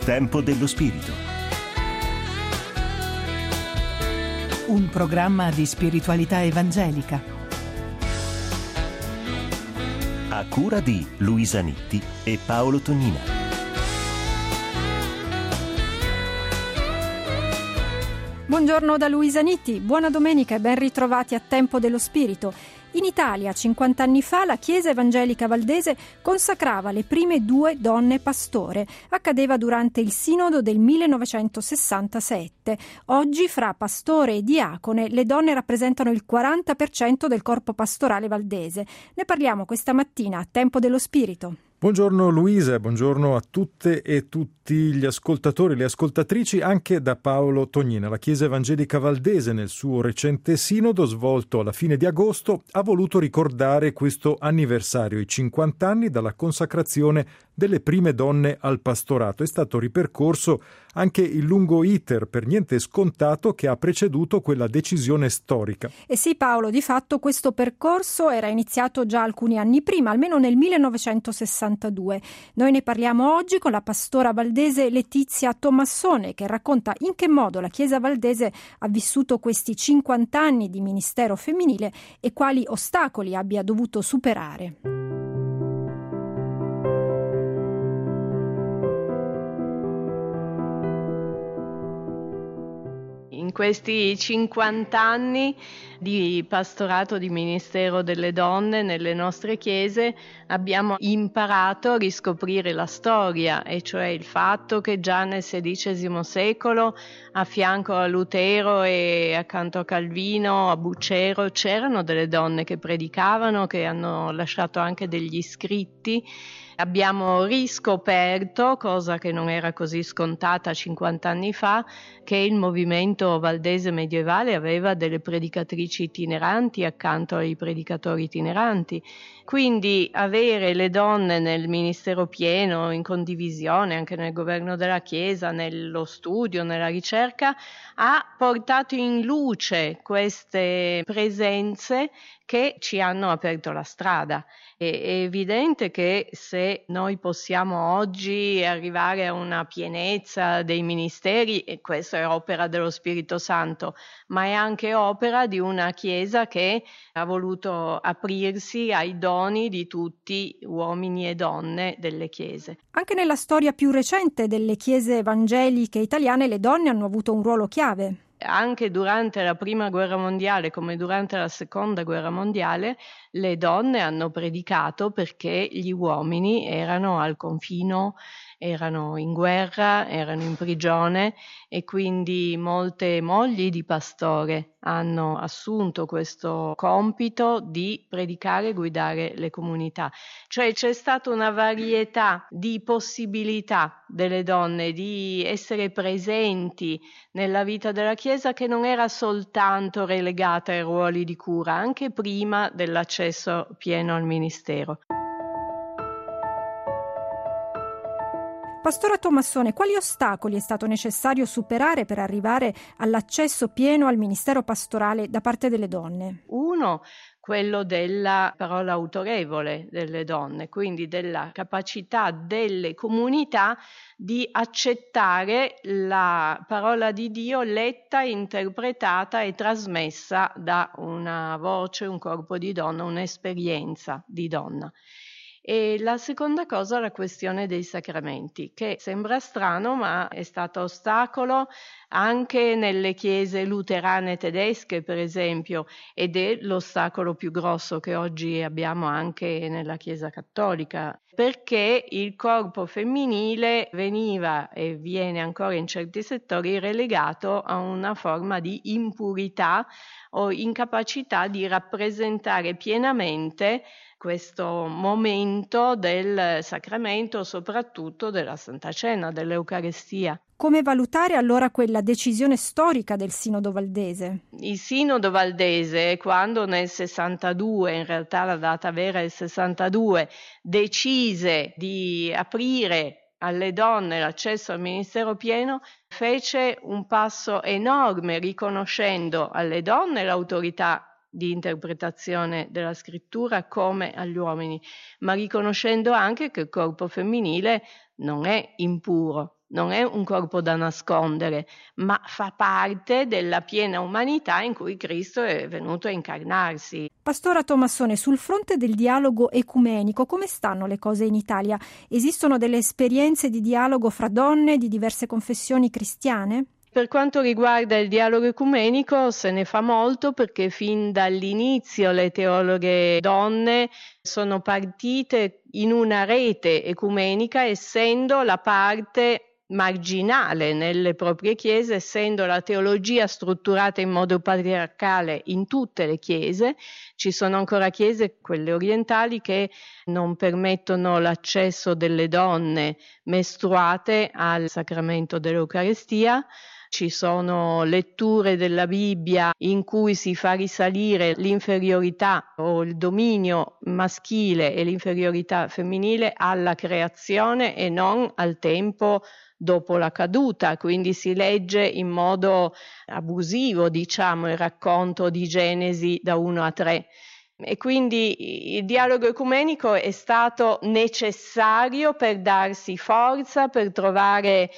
Tempo dello Spirito. Un programma di spiritualità evangelica. A cura di Luisa Nitti e Paolo Tonnina. Buongiorno da Luisa Nitti, buona domenica e ben ritrovati a Tempo dello Spirito. In Italia, 50 anni fa, la Chiesa Evangelica Valdese consacrava le prime 2 donne pastore. Accadeva durante il Sinodo del 1967. Oggi, fra pastore e diacone, le donne rappresentano il 40% del corpo pastorale valdese. Ne parliamo questa mattina a Tempo dello Spirito. Buongiorno Luisa, buongiorno a tutte e tutti gli ascoltatori e le ascoltatrici, anche da Paolo Tonnina. La Chiesa Evangelica Valdese, nel suo recente sinodo svolto alla fine di agosto, ha voluto ricordare questo anniversario, i 50 anni dalla consacrazione delle prime donne al pastorato. È stato ripercorso anche il lungo iter, per niente scontato, che ha preceduto quella decisione storica. E sì, Paolo, di fatto questo percorso era iniziato già alcuni anni prima, almeno nel 1962. Noi ne parliamo oggi con la pastora valdese Letizia Tommassone, che racconta in che modo la Chiesa valdese ha vissuto questi 50 anni di ministero femminile e quali ostacoli abbia dovuto superare. In questi 50 anni di pastorato, di ministero delle donne nelle nostre chiese abbiamo imparato a riscoprire la storia, e cioè il fatto che già nel XVI secolo, a fianco a Lutero e accanto a Calvino, a Bucero, c'erano delle donne che predicavano, che hanno lasciato anche degli scritti. Abbiamo riscoperto, cosa che non era così scontata 50 anni fa, che il movimento valdese medievale aveva delle predicatrici itineranti accanto ai predicatori itineranti. Quindi avere le donne nel ministero pieno, in condivisione, anche nel governo della Chiesa, nello studio, nella ricerca, ha portato in luce queste presenze che ci hanno aperto la strada. È evidente che se noi possiamo oggi arrivare a una pienezza dei ministeri, e questo è opera dello Spirito Santo, ma è anche opera di una Chiesa che ha voluto aprirsi ai doni di tutti, uomini e donne delle Chiese. Anche nella storia più recente delle Chiese evangeliche italiane le donne hanno avuto un ruolo chiave. Anche durante la Prima Guerra Mondiale, come durante la Seconda Guerra Mondiale, le donne hanno predicato perché gli uomini erano al confino, erano in guerra, erano in prigione, e quindi molte mogli di pastore hanno assunto questo compito di predicare e guidare le comunità. Cioè c'è stata una varietà di possibilità delle donne di essere presenti nella vita della Chiesa, che non era soltanto relegata ai ruoli di cura, anche prima dell'accesso pieno al ministero. Pastora Tommassone, quali ostacoli è stato necessario superare per arrivare all'accesso pieno al ministero pastorale da parte delle donne? Uno, quello della parola autorevole delle donne, quindi della capacità delle comunità di accettare la parola di Dio letta, interpretata e trasmessa da una voce, un corpo di donna, un'esperienza di donna. E la seconda cosa, la questione dei sacramenti, che sembra strano ma è stato ostacolo anche nelle chiese luterane tedesche, per esempio, ed è l'ostacolo più grosso che oggi abbiamo anche nella Chiesa cattolica, perché il corpo femminile veniva e viene ancora in certi settori relegato a una forma di impurità o incapacità di rappresentare pienamente questo momento del sacramento, soprattutto della Santa Cena, dell'Eucarestia. Come valutare allora quella decisione storica del Sinodo Valdese? Il Sinodo Valdese, quando nel 62, in realtà la data vera è il 62, decise di aprire alle donne l'accesso al ministero pieno, fece un passo enorme riconoscendo alle donne l'autorità di interpretazione della scrittura come agli uomini, ma riconoscendo anche che il corpo femminile non è impuro, non è un corpo da nascondere, ma fa parte della piena umanità in cui Cristo è venuto a incarnarsi. Pastora Tomassone, sul fronte del dialogo ecumenico, come stanno le cose in Italia? Esistono delle esperienze di dialogo fra donne di diverse confessioni cristiane? Per quanto riguarda il dialogo ecumenico se ne fa molto, perché fin dall'inizio le teologhe donne sono partite in una rete ecumenica, essendo la parte marginale nelle proprie chiese, essendo la teologia strutturata in modo patriarcale in tutte le chiese. Ci sono ancora chiese, quelle orientali, che non permettono l'accesso delle donne mestruate al sacramento dell'Eucarestia. Ci sono letture della Bibbia in cui si fa risalire l'inferiorità o il dominio maschile e l'inferiorità femminile alla creazione e non al tempo dopo la caduta, quindi si legge in modo abusivo, diciamo, il racconto di Genesi da 1 a 3. E quindi il dialogo ecumenico è stato necessario per darsi forza, per trovare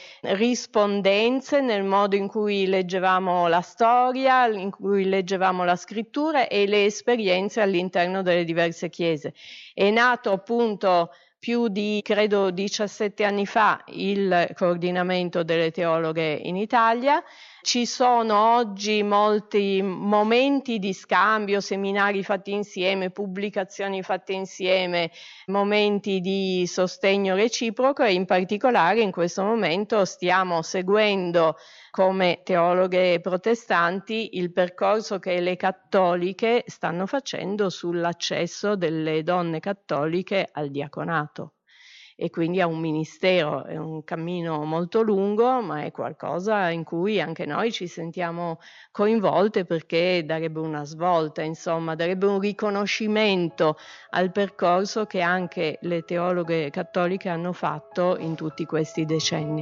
rispondenze nel modo in cui leggevamo la storia, in cui leggevamo la scrittura e le esperienze all'interno delle diverse chiese. È nato appunto più di, credo, 17 anni fa il coordinamento delle teologhe in Italia. Ci sono oggi molti momenti di scambio, seminari fatti insieme, pubblicazioni fatte insieme, momenti di sostegno reciproco e in particolare in questo momento stiamo seguendo come teologhe protestanti il percorso che le cattoliche stanno facendo sull'accesso delle donne cattoliche al diaconato e quindi a un ministero. È un cammino molto lungo, ma è qualcosa in cui anche noi ci sentiamo coinvolte, perché darebbe una svolta, insomma, darebbe un riconoscimento al percorso che anche le teologhe cattoliche hanno fatto in tutti questi decenni.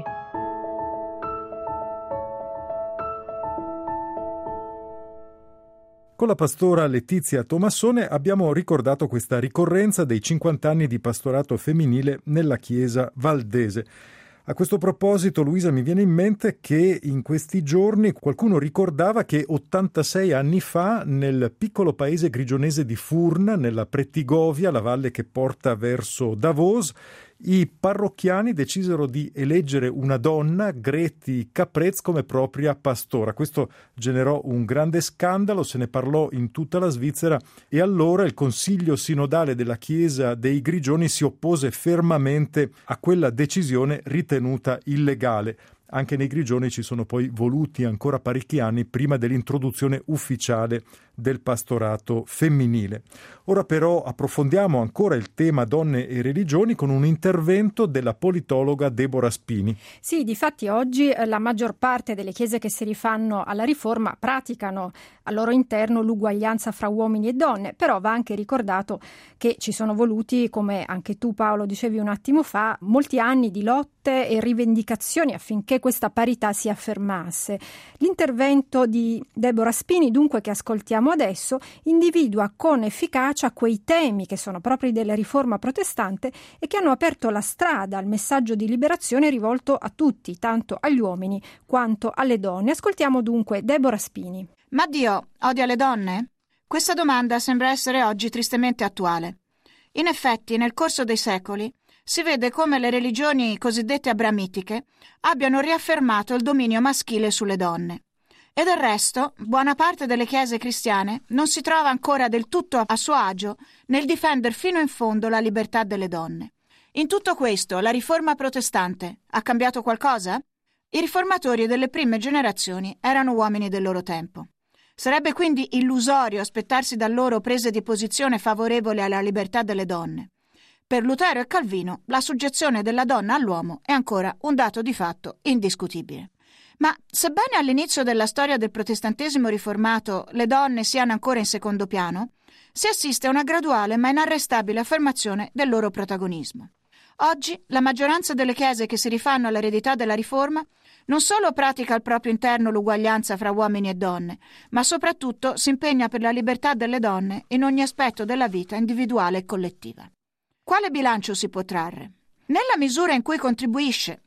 Con la pastora Letizia Tomassone abbiamo ricordato questa ricorrenza dei 50 anni di pastorato femminile nella Chiesa valdese. A questo proposito, Luisa, mi viene in mente che in questi giorni qualcuno ricordava che 86 anni fa nel piccolo paese grigionese di Furna, nella Prettigovia, la valle che porta verso Davos, i parrocchiani decisero di eleggere una donna, Greti Caprez, come propria pastora. Questo generò un grande scandalo, se ne parlò in tutta la Svizzera e allora il Consiglio Sinodale della Chiesa dei Grigioni si oppose fermamente a quella decisione ritenuta illegale. Anche nei Grigioni ci sono poi voluti ancora parecchi anni prima dell'introduzione ufficiale del pastorato femminile. Ora però approfondiamo ancora il tema donne e religioni con un intervento della politologa Deborah Spini. Sì, difatti oggi la maggior parte delle chiese che si rifanno alla riforma praticano al loro interno l'uguaglianza fra uomini e donne, però va anche ricordato che ci sono voluti, come anche tu Paolo dicevi un attimo fa, molti anni di lotte e rivendicazioni affinché questa parità si affermasse. L'intervento di Deborah Spini, dunque, che ascoltiamo adesso, individua con efficacia quei temi che sono propri della riforma protestante e che hanno aperto la strada al messaggio di liberazione rivolto a tutti, tanto agli uomini quanto alle donne. Ascoltiamo dunque Deborah Spini. Ma Dio odia le donne? Questa domanda sembra essere oggi tristemente attuale. In effetti, nel corso dei secoli, si vede come le religioni cosiddette abramitiche abbiano riaffermato il dominio maschile sulle donne. E del resto, buona parte delle chiese cristiane non si trova ancora del tutto a suo agio nel difendere fino in fondo la libertà delle donne. In tutto questo, la riforma protestante ha cambiato qualcosa? I riformatori delle prime generazioni erano uomini del loro tempo. Sarebbe quindi illusorio aspettarsi da loro prese di posizione favorevoli alla libertà delle donne. Per Lutero e Calvino, la soggezione della donna all'uomo è ancora un dato di fatto indiscutibile. Ma sebbene all'inizio della storia del protestantesimo riformato le donne siano ancora in secondo piano, si assiste a una graduale ma inarrestabile affermazione del loro protagonismo. Oggi la maggioranza delle chiese che si rifanno all'eredità della riforma non solo pratica al proprio interno l'uguaglianza fra uomini e donne, ma soprattutto si impegna per la libertà delle donne in ogni aspetto della vita individuale e collettiva. Quale bilancio si può trarre? Nella misura in cui contribuisce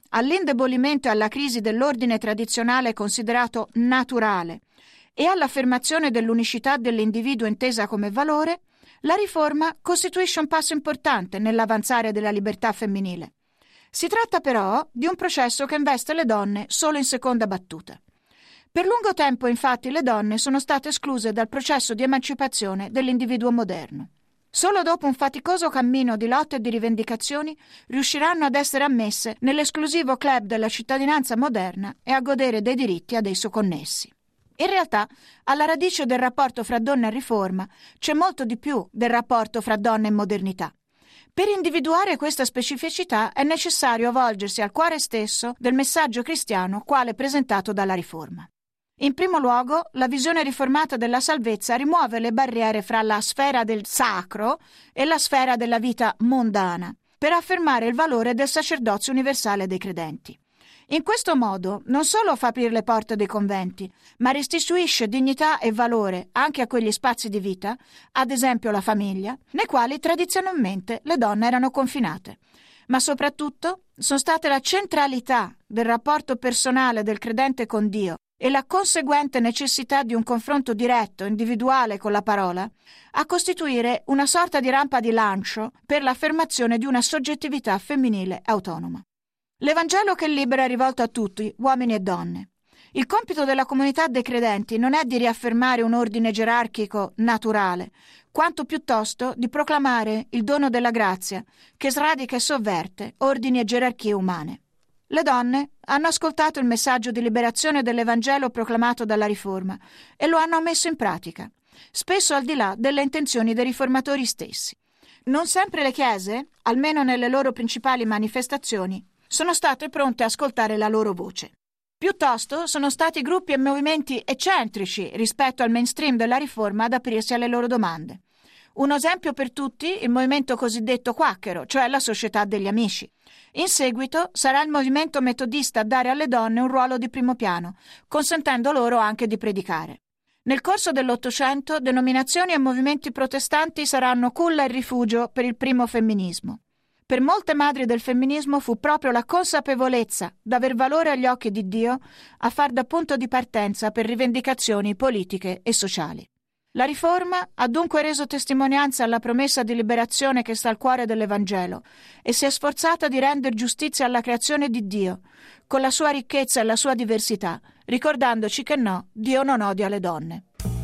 all'indebolimento e alla crisi dell'ordine tradizionale considerato naturale e all'affermazione dell'unicità dell'individuo intesa come valore, la riforma costituisce un passo importante nell'avanzare della libertà femminile. Si tratta però di un processo che investe le donne solo in seconda battuta. Per lungo tempo, infatti, le donne sono state escluse dal processo di emancipazione dell'individuo moderno. Solo dopo un faticoso cammino di lotte e di rivendicazioni riusciranno ad essere ammesse nell'esclusivo club della cittadinanza moderna e a godere dei diritti ad esso connessi. In realtà, alla radice del rapporto fra donna e riforma c'è molto di più del rapporto fra donna e modernità. Per individuare questa specificità è necessario volgersi al cuore stesso del messaggio cristiano quale presentato dalla riforma. In primo luogo, la visione riformata della salvezza rimuove le barriere fra la sfera del sacro e la sfera della vita mondana, per affermare il valore del sacerdozio universale dei credenti. In questo modo non solo fa aprire le porte dei conventi, ma restituisce dignità e valore anche a quegli spazi di vita, ad esempio la famiglia, nei quali tradizionalmente le donne erano confinate. Ma soprattutto sono state la centralità del rapporto personale del credente con Dio e la conseguente necessità di un confronto diretto, individuale con la parola, a costituire una sorta di rampa di lancio per l'affermazione di una soggettività femminile autonoma. L'Evangelo che libera è rivolto a tutti, uomini e donne. Il compito della comunità dei credenti non è di riaffermare un ordine gerarchico naturale, quanto piuttosto di proclamare il dono della grazia, che sradica e sovverte ordini e gerarchie umane. Le donne hanno ascoltato il messaggio di liberazione dell'Evangelo proclamato dalla Riforma e lo hanno messo in pratica, spesso al di là delle intenzioni dei riformatori stessi. Non sempre le chiese, almeno nelle loro principali manifestazioni, sono state pronte a ascoltare la loro voce. Piuttosto sono stati gruppi e movimenti eccentrici rispetto al mainstream della Riforma ad aprirsi alle loro domande. Un esempio per tutti, il movimento cosiddetto quacchero, cioè la Società degli Amici. In seguito sarà il movimento metodista a dare alle donne un ruolo di primo piano, consentendo loro anche di predicare. Nel corso dell'Ottocento, denominazioni e movimenti protestanti saranno culla e rifugio per il primo femminismo. Per molte madri del femminismo fu proprio la consapevolezza d'aver valore agli occhi di Dio a far da punto di partenza per rivendicazioni politiche e sociali. La Riforma ha dunque reso testimonianza alla promessa di liberazione che sta al cuore dell'Evangelo e si è sforzata di rendere giustizia alla creazione di Dio, con la sua ricchezza e la sua diversità, ricordandoci che no, Dio non odia le donne.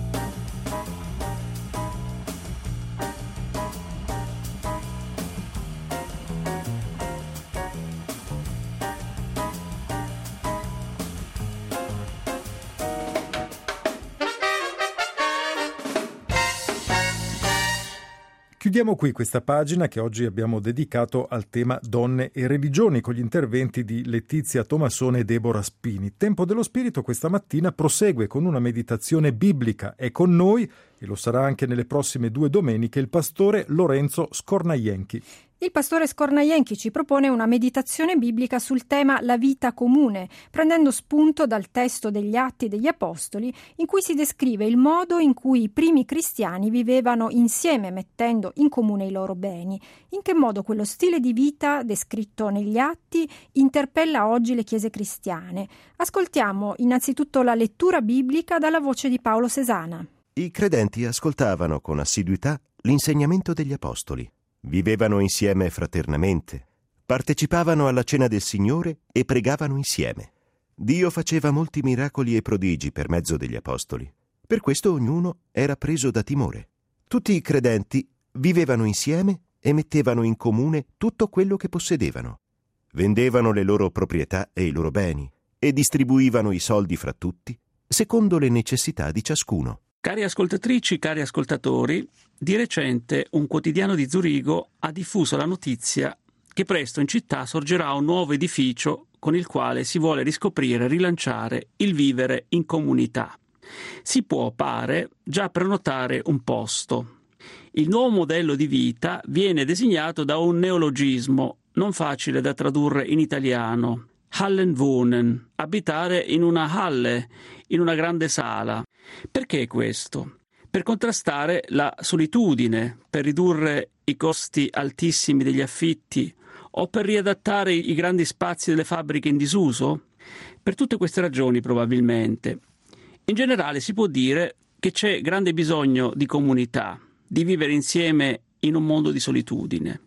Chiudiamo qui questa pagina che oggi abbiamo dedicato al tema donne e religioni con gli interventi di Letizia Tomassone e Deborah Spini. Tempo dello Spirito questa mattina prosegue con una meditazione biblica. È con noi, e lo sarà anche nelle prossime 2 domeniche, il pastore Lorenzo Scornaienchi. Il pastore Scornaienchi ci propone una meditazione biblica sul tema la vita comune, prendendo spunto dal testo degli Atti degli Apostoli, in cui si descrive il modo in cui i primi cristiani vivevano insieme, mettendo in comune i loro beni. In che modo quello stile di vita descritto negli Atti interpella oggi le chiese cristiane. Ascoltiamo innanzitutto la lettura biblica dalla voce di Paolo Sesana. I credenti ascoltavano con assiduità l'insegnamento degli Apostoli. Vivevano insieme fraternamente, partecipavano alla cena del Signore e pregavano insieme. Dio faceva molti miracoli e prodigi per mezzo degli Apostoli. Per questo ognuno era preso da timore. Tutti i credenti vivevano insieme e mettevano in comune tutto quello che possedevano. Vendevano le loro proprietà e i loro beni e distribuivano i soldi fra tutti, secondo le necessità di ciascuno. Cari ascoltatrici, cari ascoltatori, di recente un quotidiano di Zurigo ha diffuso la notizia che presto in città sorgerà un nuovo edificio con il quale si vuole riscoprire e rilanciare il vivere in comunità. Si può, pare, già prenotare un posto. Il nuovo modello di vita viene designato da un neologismo non facile da tradurre in italiano. Hallenwohnen, abitare in una halle, in una grande sala. Perché questo? Per contrastare la solitudine, per ridurre i costi altissimi degli affitti O per riadattare i grandi spazi delle fabbriche in disuso? Per tutte queste ragioni, probabilmente. In generale si può dire che c'è grande bisogno di comunità, di vivere insieme in un mondo di solitudine.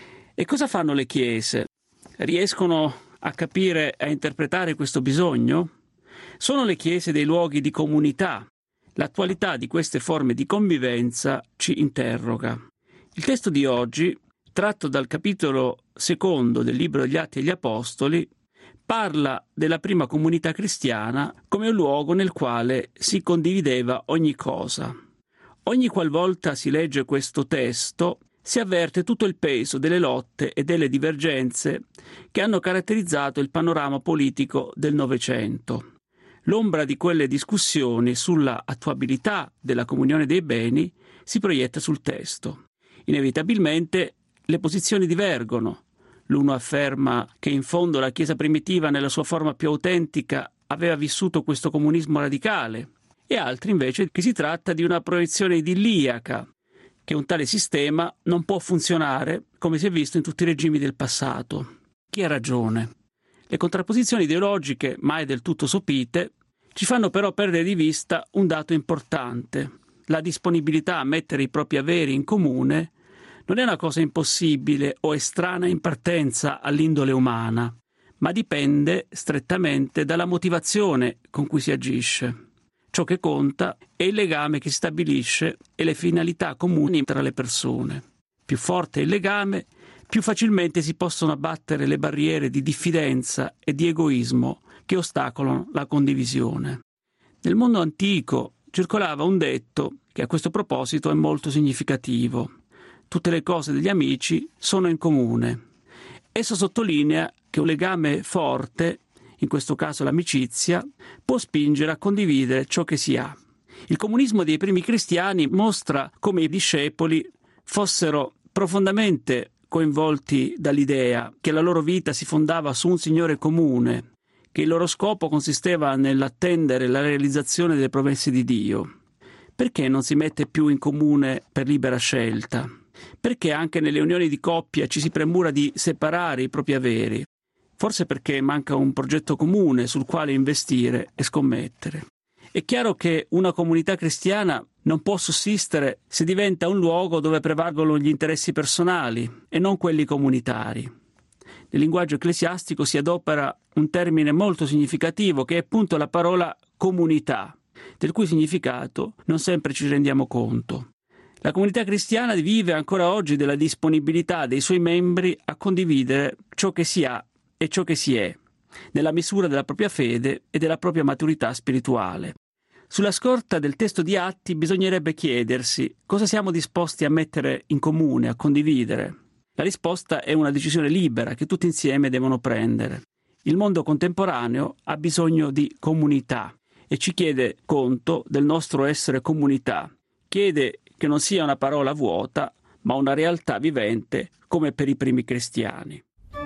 E cosa fanno le chiese? Riescono a capire e a interpretare questo bisogno? Sono le chiese dei luoghi di comunità. L'attualità di queste forme di convivenza ci interroga. Il testo di oggi, tratto dal capitolo 2 del libro degli Atti degli Apostoli, parla della prima comunità cristiana come un luogo nel quale si condivideva ogni cosa. Ogni qualvolta si legge questo testo, si avverte tutto il peso delle lotte e delle divergenze che hanno caratterizzato il panorama politico del Novecento. L'ombra di quelle discussioni sulla attuabilità della comunione dei beni si proietta sul testo. Inevitabilmente le posizioni divergono. L'uno afferma che in fondo la Chiesa primitiva nella sua forma più autentica aveva vissuto questo comunismo radicale, e altri invece che si tratta di una proiezione idilliaca, che un tale sistema non può funzionare come si è visto in tutti i regimi del passato. Chi ha ragione? Le contrapposizioni ideologiche, mai del tutto sopite, ci fanno però perdere di vista un dato importante. La disponibilità a mettere i propri averi in comune non è una cosa impossibile o estranea in partenza all'indole umana, ma dipende strettamente dalla motivazione con cui si agisce. Ciò che conta è il legame che si stabilisce e le finalità comuni tra le persone. Più forte è il legame, più facilmente si possono abbattere le barriere di diffidenza e di egoismo che ostacolano la condivisione. Nel mondo antico circolava un detto che a questo proposito è molto significativo. Tutte le cose degli amici sono in comune. Esso sottolinea che un legame forte, in questo caso l'amicizia, può spingere a condividere ciò che si ha. Il comunismo dei primi cristiani mostra come i discepoli fossero profondamente coinvolti dall'idea che la loro vita si fondava su un Signore comune, che il loro scopo consisteva nell'attendere la realizzazione delle promesse di Dio. Perché non si mette più in comune per libera scelta? Perché anche nelle unioni di coppia ci si premura di separare i propri averi? Forse perché manca un progetto comune sul quale investire e scommettere. È chiaro che una comunità cristiana non può sussistere se diventa un luogo dove prevalgono gli interessi personali e non quelli comunitari. Nel linguaggio ecclesiastico si adopera un termine molto significativo che è appunto la parola comunità, del cui significato non sempre ci rendiamo conto. La comunità cristiana vive ancora oggi della disponibilità dei suoi membri a condividere ciò che si ha e ciò che si è, nella misura della propria fede e della propria maturità spirituale. Sulla scorta del testo di Atti bisognerebbe chiedersi cosa siamo disposti a mettere in comune, a condividere. La risposta è una decisione libera che tutti insieme devono prendere. Il mondo contemporaneo ha bisogno di comunità e ci chiede conto del nostro essere comunità. Chiede che non sia una parola vuota, ma una realtà vivente come per i primi cristiani.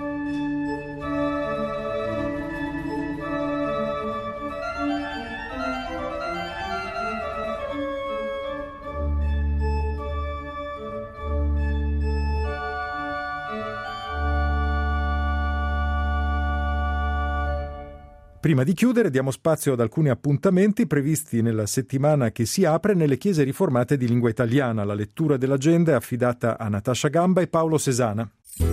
Prima di chiudere diamo spazio ad alcuni appuntamenti previsti nella settimana che si apre nelle chiese riformate di lingua italiana. La lettura dell'agenda è affidata a Natascia Gamba e Paolo Sesana.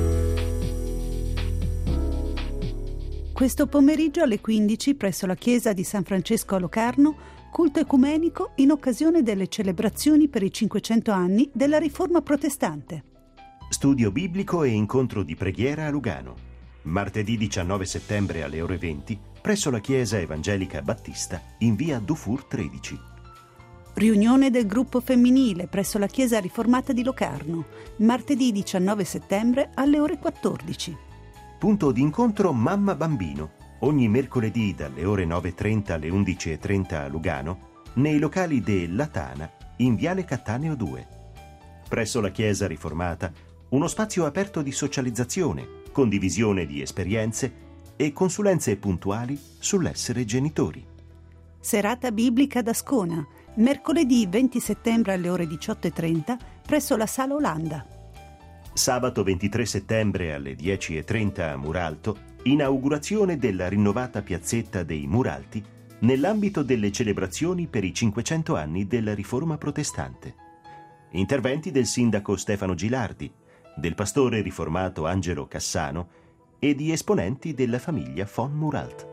Questo pomeriggio alle 15 presso la chiesa di San Francesco a Locarno, culto ecumenico in occasione delle celebrazioni per i 500 anni della Riforma Protestante. Studio biblico e incontro di preghiera a Lugano. Martedì 19 settembre alle ore 20 presso la Chiesa Evangelica Battista in via Dufour 13. Riunione del gruppo femminile presso la Chiesa Riformata di Locarno, martedì 19 settembre alle ore 14. Punto d'incontro Mamma Bambino, ogni mercoledì dalle ore 9.30 alle 11.30 a Lugano, nei locali de La Tana in viale Cattaneo 2. Presso la Chiesa Riformata, uno spazio aperto di socializzazione, condivisione di esperienze e consulenze puntuali sull'essere genitori. Serata biblica ad Ascona, mercoledì 20 settembre alle ore 18.30 presso la Sala Olanda. Sabato 23 settembre alle 10:30 a Muralto, inaugurazione della rinnovata piazzetta dei Muralti nell'ambito delle celebrazioni per i 500 anni della Riforma Protestante. Interventi del sindaco Stefano Gilardi, del pastore riformato Angelo Cassano e di esponenti della famiglia von Muralt.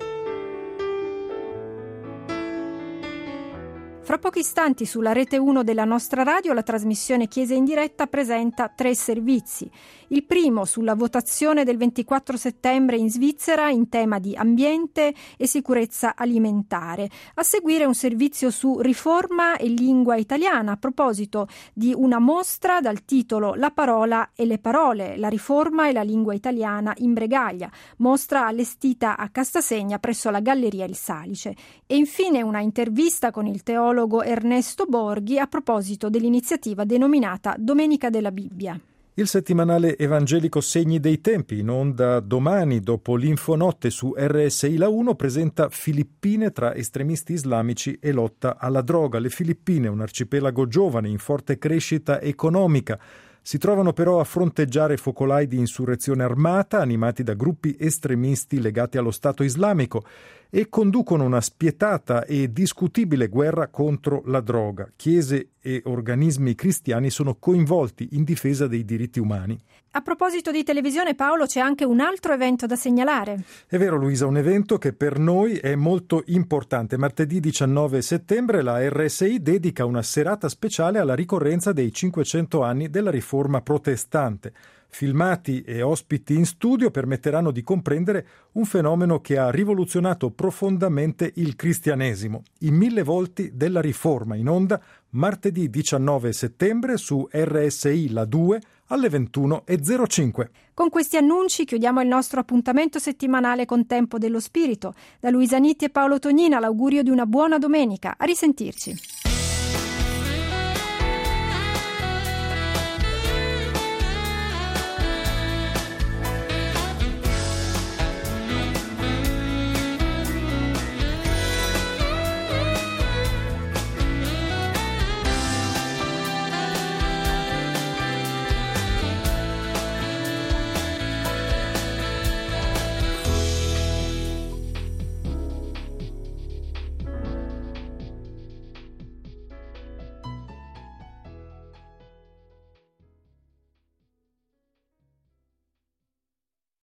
Fra pochi istanti sulla rete 1 della nostra radio la trasmissione Chiesa in diretta presenta 3 servizi. Il primo sulla votazione del 24 settembre in Svizzera in tema di ambiente e sicurezza alimentare. A seguire un servizio su riforma e lingua italiana a proposito di una mostra dal titolo La parola e le parole, la riforma e la lingua italiana in Bregaglia, mostra allestita a Castasegna presso la Galleria Il Salice. E infine una intervista con il teologo Ernesto Borghi a proposito dell'iniziativa denominata Domenica della Bibbia. Il settimanale evangelico Segni dei Tempi, in onda domani dopo l'Infonotte su RSI La 1, presenta Filippine tra estremisti islamici e lotta alla droga. Le Filippine, un arcipelago giovane in forte crescita economica, si trovano però a fronteggiare focolai di insurrezione armata animati da gruppi estremisti legati allo Stato islamico e conducono una spietata e discutibile guerra contro la droga. Chiese e organismi cristiani sono coinvolti in difesa dei diritti umani. A proposito di televisione, Paolo, c'è anche un altro evento da segnalare. È vero, Luisa, un evento che per noi è molto importante. Martedì 19 settembre la RSI dedica una serata speciale alla ricorrenza dei 500 anni della Riforma Protestante. Filmati e ospiti in studio permetteranno di comprendere un fenomeno che ha rivoluzionato profondamente il cristianesimo. I 1000 volti della Riforma, in onda martedì 19 settembre su RSI La 2 alle 21:05. Con questi annunci chiudiamo il nostro appuntamento settimanale con Tempo dello Spirito. Da Luisa Nitti e Paolo Tognina l'augurio di una buona domenica. A risentirci.